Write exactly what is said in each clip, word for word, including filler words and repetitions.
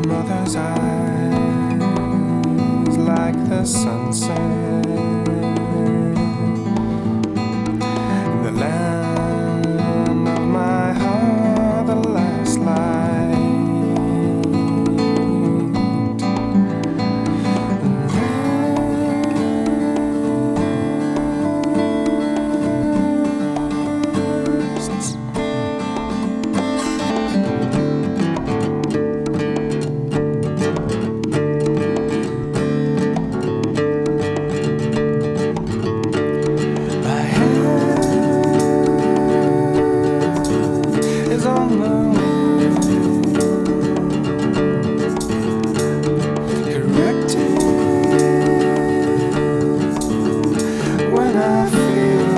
mother's eyes like the sunset. The land of my heart, the last light. Rests. Is on the wind, correcting when I feel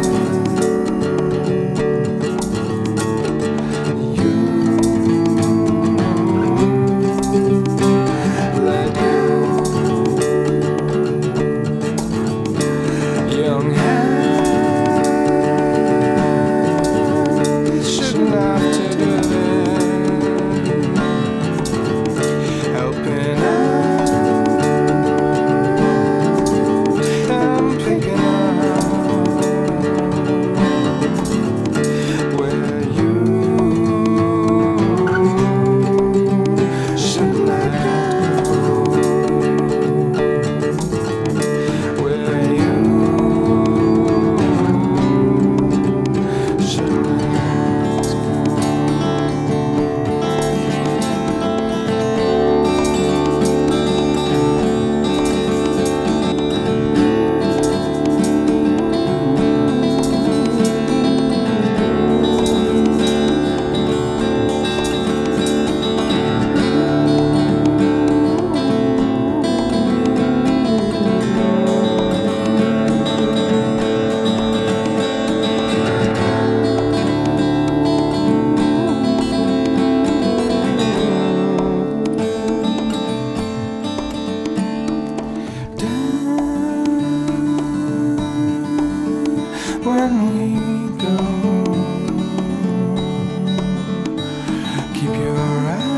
you let go. Young hands shouldn't have to do helping out, I'm picking up where you should let go, where you should let go. When we go, keep your eyes